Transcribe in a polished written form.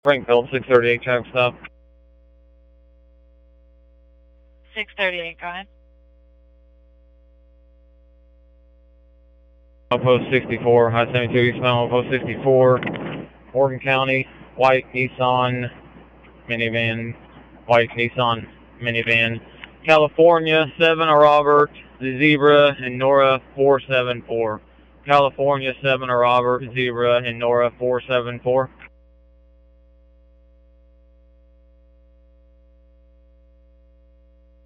Springfield, 638 traffic stop. 638, go ahead. Post 64, I-72 eastbound, Post 64, Morgan County, white Nissan minivan, California, 7 Robert, Zebra, and Nora 474. California, 7 Robert, Zebra, and Nora 474.